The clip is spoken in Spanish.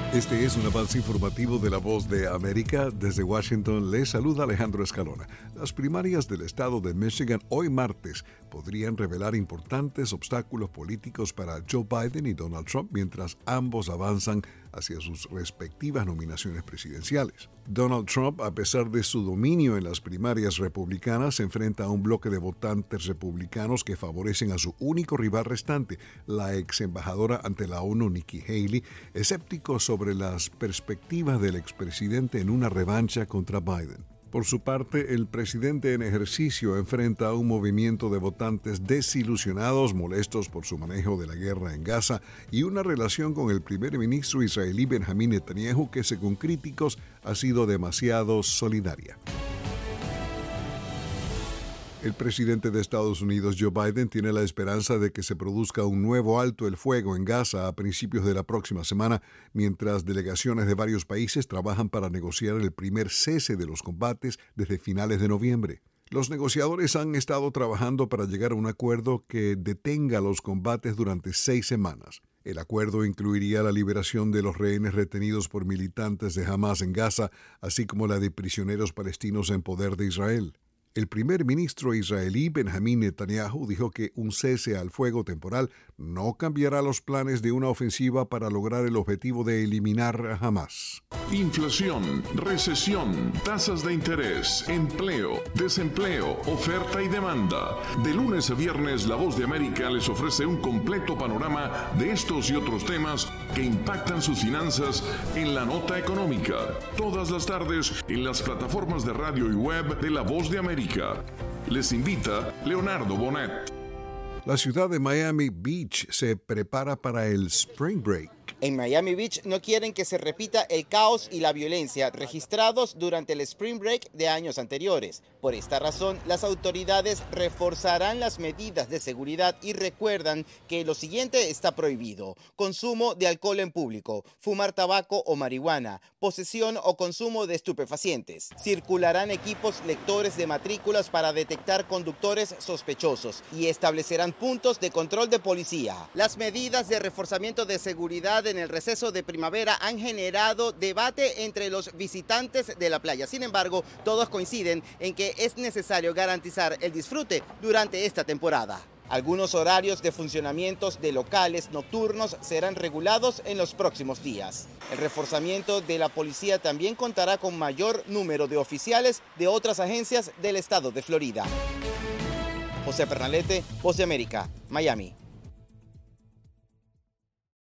Este es un avance informativo de La Voz de América. Desde Washington les saluda Alejandro Escalona. Las primarias del estado de Michigan hoy martes podrían revelar importantes obstáculos políticos para Joe Biden y Donald Trump mientras ambos avanzan hacia sus respectivas nominaciones presidenciales. Donald Trump, a pesar de su dominio en las primarias republicanas, se enfrenta a un bloque de votantes republicanos que favorecen a su único rival restante, la ex embajadora ante la ONU Nikki Haley, escéptico sobre las perspectivas del expresidente en una revancha contra Biden. Por su parte, el presidente en ejercicio enfrenta a un movimiento de votantes desilusionados, molestos por su manejo de la guerra en Gaza y una relación con el primer ministro israelí Benjamín Netanyahu que, según críticos, ha sido demasiado solidaria. El presidente de Estados Unidos, Joe Biden, tiene la esperanza de que se produzca un nuevo alto el fuego en Gaza a principios de la próxima semana, mientras delegaciones de varios países trabajan para negociar el primer cese de los combates desde finales de noviembre. Los negociadores han estado trabajando para llegar a un acuerdo que detenga los combates durante 6 semanas. El acuerdo incluiría la liberación de los rehenes retenidos por militantes de Hamas en Gaza, así como la de prisioneros palestinos en poder de Israel. El primer ministro israelí Benjamín Netanyahu dijo que un cese al fuego temporal no cambiará los planes de una ofensiva para lograr el objetivo de eliminar a Hamas. Inflación, recesión, tasas de interés, empleo, desempleo, oferta y demanda. De lunes a viernes, La Voz de América les ofrece un completo panorama de estos y otros temas que impactan sus finanzas en la nota económica. Todas las tardes en las plataformas de radio y web de La Voz de América. Les invita Leonardo Bonet. La ciudad de Miami Beach se prepara para el Spring Break. En Miami Beach no quieren que se repita el caos y la violencia registrados durante el Spring Break de años anteriores. Por esta razón, las autoridades reforzarán las medidas de seguridad y recuerdan que lo siguiente está prohibido: consumo de alcohol en público, fumar tabaco o marihuana, posesión o consumo de estupefacientes. Circularán equipos lectores de matrículas para detectar conductores sospechosos y establecerán puntos de control de policía. Las medidas de reforzamiento de seguridad en el receso de primavera han generado debate entre los visitantes de la playa. Sin embargo, todos coinciden en que es necesario garantizar el disfrute durante esta temporada. Algunos horarios de funcionamientos de locales nocturnos serán regulados en los próximos días. El reforzamiento de la policía también contará con mayor número de oficiales de otras agencias del estado de Florida. José Pernalete, Voz de América, Miami.